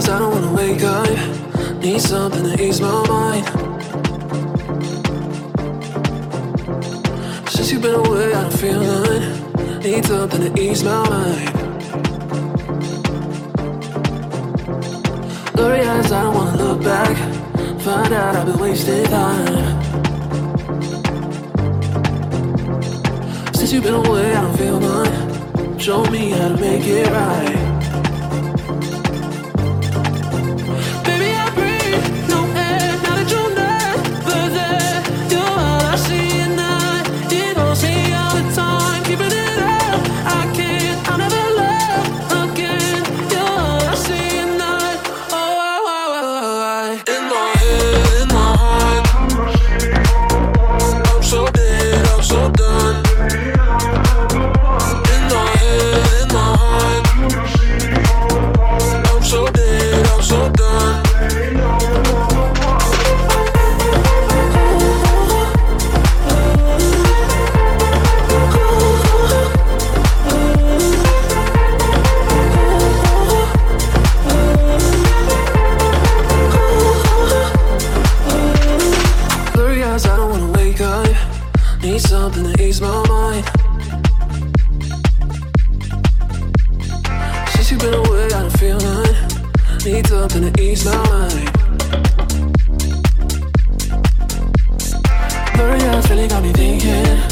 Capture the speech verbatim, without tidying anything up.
eyes, I don't wanna wake up. Need something to ease my mind. Since you've been away, I don't feel none. Need something to ease my mind. Blurry eyes, I don't wanna look back. Find out I've been wasting time. Since you've been away, I don't feel none. Show me how to make it right. Baby, I breathe no air. Now that you're never there, you're all I see at night. You don't see all the time. Keeping it up, I can't. I'll never love again. You're all I see at night. Oh, oh, oh, oh, oh. In my head, in my heart, I'm so dead, I'm so done. In my head, in my heart, I'm so dead, I'm so done. Blurry eyes, I don't wanna wake up. Need something to ease my mind. Since you've been away, I don't feel none. Need something to ease my mind. Blurry eyes really got me thinking.